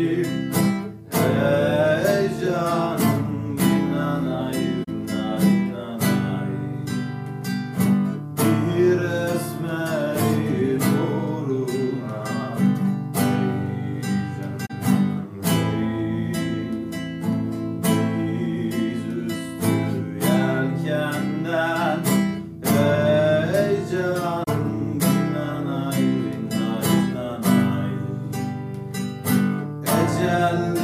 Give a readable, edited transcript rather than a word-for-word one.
Ey canım nanay nay nanay. Bir esmerin uğruna ey canım ey. Dizüstü yelkenden ey canım nanay nay nanay. Ecel